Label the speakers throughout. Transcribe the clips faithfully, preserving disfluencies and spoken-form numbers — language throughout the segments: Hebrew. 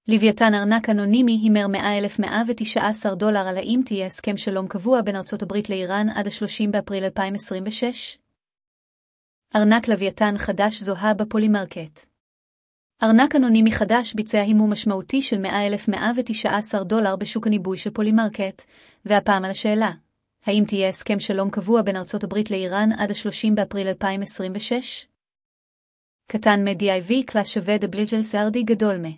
Speaker 1: לוויתן ארנק אנונימי הימר מאה אלף מאה ותשע עשרה דולר על האם תהיה הסכם שלום קבוע בין ארצות הברית לאיראן עד ה-שלושים באפריל אלפיים עשרים ושש? ארנק לוויתן חדש זוהה בפולימרקט. ארנק אנונימי חדש ביצע הימור משמעותי של מאה אלף מאה ותשע עשרה דולר בשוק הניבוי של פולימרקט, והפעם על השאלה, האם תהיה הסכם שלום קבוע בין ארצות הברית לאיראן עד ה-שלושים באפריל אלפיים עשרים ושש? קטן מ-די איי וי קלאס שווה דבליג'ל סרדי גדול מ.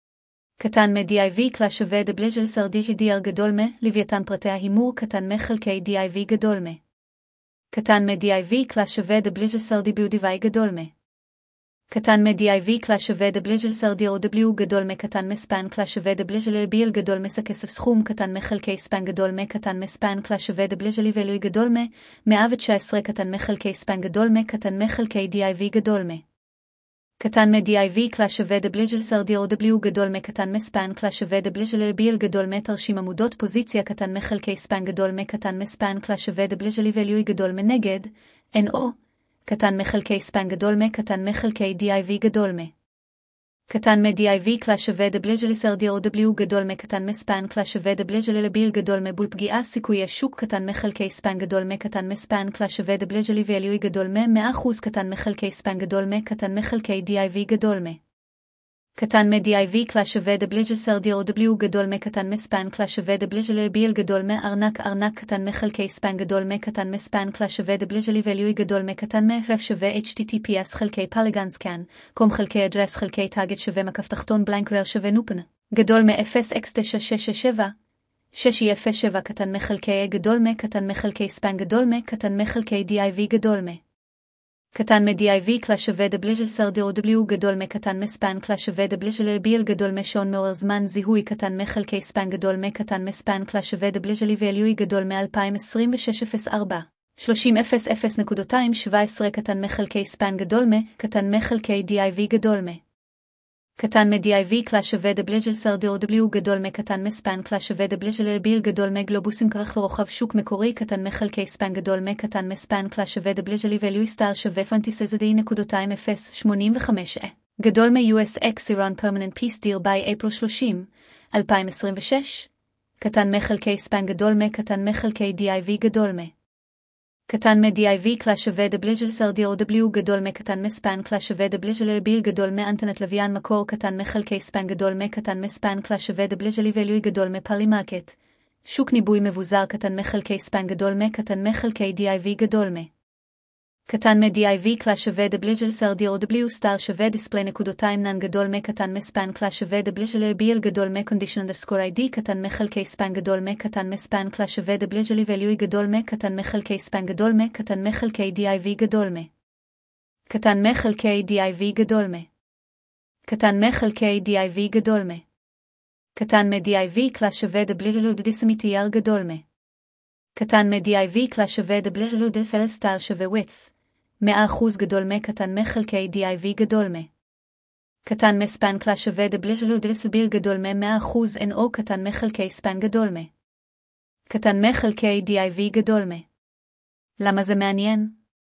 Speaker 1: קטן מ-די איי וי קלאס שווה דבליג'ל סרדי גדיר גדול מ, לוויתן פרטי ההימור קטן מחלקי די איי וי גדול מ. קטן מ-די איי וי קלאס שווה דבליג'ל סרדי ביודיווי גדול מ. קטן מ-די איי וי קלאס שווה דבליג'ל סרדי או דבליו גדול מ קטן מספן קלאס שווה דבליג'ל ביל גדול מסה כסף סכום קטן מחלקי ספן גדול מ קטן מספן קלאס שווה דבליג'ל ואלוי גדול מ מאה ותשע עשרה קטן מחלקי ספן גדול מ קטן מחלקי די איי וי גדול מ. קטן מ-די איי וי קלאס שווה דבליג'ל סרדי או דבליו גדול מ קטן מספן קלאס שווה דבליג'ל ביל גדול מ תרשים עמודות פוזיציה קטן מחלקי ספן גדול מ קטן מספן קלאס שווה דבליג'ל ואלוי גדול מנגד אן או קטן מחלקי ספן גדול מ קטן מחלקי די איי וי גדול מ. קטן מ-די איי וי קלאס שווה דבליג'ל סרדי או דבליו גדול מ קטן מספן קלאס שווה דבליג'ל ביל גדול מ בול פגיעה סיכוי השוק קטן מחלקי ספן גדול מ קטן מספן קלאס שווה דבליג'ל ואלוי גדול מ מאה אחוז קטן מחלקי ספן גדול מ קטן מחלקי די איי וי גדול מ. קטן מ-די איי וי קלאס שווה דבליג'ל סרדי או דבליו גדול מ קטן מספן קלאס שווה דבליג'ל ביל גדול מ ארנק ארנק קטן מחלקי ספן גדול מ קטן מספן קלאס שווה דבליג'ל ואלוי גדול מ קטן מ רף שווה אייץ' טי טי פי אס חלקי פלגנסקן קום חלקי אדרס חלקי טאגט שווה מקף תחתון בלנקרר שווה נופן גדול מ-אפס אקס תשע שש שש שבע שש אפס שבע קטן מחלקי גדול מ קטן מחלקי ספן גדול מ קטן מחלקי די איי וי גדול מ. קטן מ-די איי וי קלאס שווה דבליג'ל סרדי או דבליו גדול מ קטן מספן קלאס שווה דבליג'ל ביל גדול מ שעון מעורר זמן זיהוי קטן מחלקי ספן גדול מ קטן מספן קלאס שווה דבליג'ל ואלוי גדול מ-אלפיים עשרים ושש אפס ארבע שלושים אפס אפס נקודה שבע עשרה קטן מחלקי ספן גדול מ קטן מחלקי די איי וי גדול מ. קטן מ-די איי וי קלאס שווה דבליג'ל סרדי או דבליו גדול מ קטן מספן קלאס שווה דבליג'ל ביל גדול מ גלובוסים כרך ורוחב שוק מקורי קטן מחלקי ספן גדול מ קטן מספן קלאס שווה דבליג'ל ואלוי סטאר שווה פנטיסזדי נקודה אפס שמונים וחמש גדול מ-יו אס X Iran Permanent Peace Deal by April שלושים אלפיים עשרים ושש קטן מחלקי ספן גדול מ קטן מחלקי די איי וי גדול מ. קטן מ-די איי וי קלאס שווה דבליג'ל סרדי או דבליו גדול מ קטן מספן קלאס שווה דבליג'ל ביל גדול מ אנטנת לוויין מקור קטן מחלקי ספן גדול מ קטן מספן קלאס שווה דבליג'ל ואלוי גדול מ פולימרקט שוק ניבוי מבוזר קטן מחלקי ספן גדול מ קטן מחלקי די איי וי גדול מ. קטן מ-די איי וי קלאס שווה דבליג'ל סרדי או דבליו סטאר שווה דיספלי נקודה נן גדול מ קטן מספן קלאס שווה דבליג'ל ביל גדול מ קונדישן אנדרסקור איי די קטן מחלקי ספן גדול מ קטן מספן קלאס שווה דבליג'ל ואלוי גדול מ קטן מחלקי ספן גדול מ קטן מחלקי די איי וי גדול מ. קטן מחלקי די איי וי גדול מ. קטן מחלקי די איי וי גדול מ. קטן מ-די איי וי קלאס שווה דבליג'ל דיסמיטייר גדול מ. קטן מ-די איי וי קלאס שווה דבליג'ל דפל סטאר שווה width מאה אחוז גדול מ קטן מחלקי די איי וי גדול מ. קטן מספן קלאס שווה דבליג'ל דסביל גדול מ מאה אחוז אן או קטן מחלקי ספן גדול מ. קטן מחלקי די איי וי גדול מ. למה זה מעניין?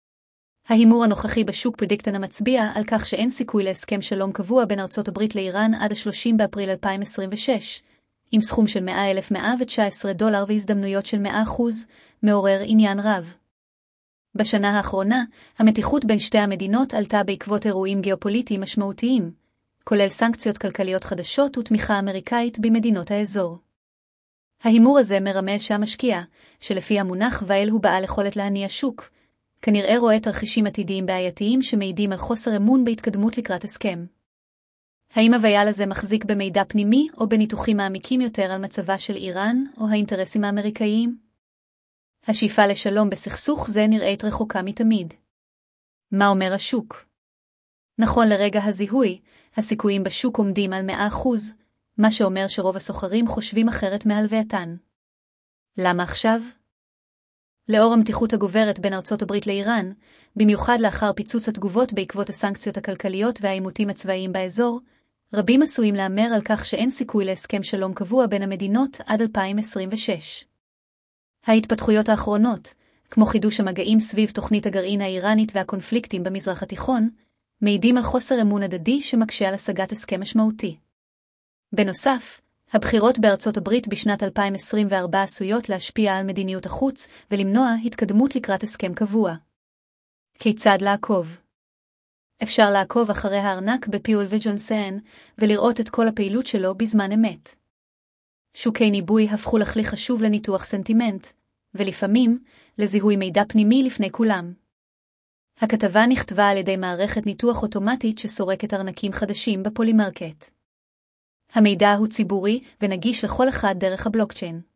Speaker 1: ההימור הנוכחי בשוק פרדיקטן המצביע על כך שאין סיכוי להסכם שלום קבוע בין ארצות הברית לאיראן עד ה-שלושים באפריל אלפיים עשרים ושש, עם סכום של מאה אלף מאה ותשע עשרה דולר והזדמנויות של מאה אחוז, מעורר עניין רב. בשנה האחרונה, המתיחות בין שתי המדינות עלתה בעקבות אירועים גיאופוליטיים משמעותיים, כולל סנקציות כלכליות חדשות ותמיכה אמריקאית במדינות האזור. ההימור הזה מרמז שהמשקיע, שלפי המונח ואל הוא בעל יכולת להניע שוק, כנראה רואה תרחישים עתידיים בעייתיים שמעידים על חוסר אמון בהתקדמות לקראת הסכם. האם הוויל הזה מחזיק במידע פנימי או בניתוחים מעמיקים יותר על מצבה של איראן או האינטרסים האמריקאיים? השאיפה לשלום בסכסוך זה נראית רחוקה מתמיד. מה אומר השוק? נכון לרגע הזיהוי, הסיכויים בשוק עומדים על מאה אחוז, מה שאומר שרוב הסוחרים חושבים אחרת מהלווייתן. למה עכשיו? לאור המתיחות הגוברת בין ארצות הברית לאיראן, במיוחד לאחר פיצוץ התגובות בעקבות הסנקציות הכלכליות והעימותים הצבאיים באזור, רבים עשויים לאמר על כך שאין סיכוי להסכם שלום קבוע בין המדינות עד אלפיים עשרים ושש. ההתפתחויות האחרונות, כמו חידוש המגעים סביב תוכנית הגרעין האיראנית והקונפליקטים במזרח התיכון, מעידים על חוסר אמון הדדי שמקשה על השגת הסכם משמעותי. בנוסף, הבחירות בארצות הברית בשנת אלפיים עשרים וארבע עשויות להשפיע על מדיניות החוץ ולמנוע התקדמות לקראת הסכם קבוע. כיצד לעקוב? אפשר לעקוב אחרי הארנק בפיול וג'ונסון ולראות את כל הפעילות שלו בזמן אמת. שוקי ניבוי הפכו לכלי חשוב לניתוח סנטימנט, ולפעמים לזיהוי מידע פנימי לפני כולם. הכתבה נכתבה על ידי מערכת ניתוח אוטומטית שסורקת ארנקים חדשים בפולימרקט. המידע הוא ציבורי ונגיש לכל אחד דרך הבלוקצ'יין.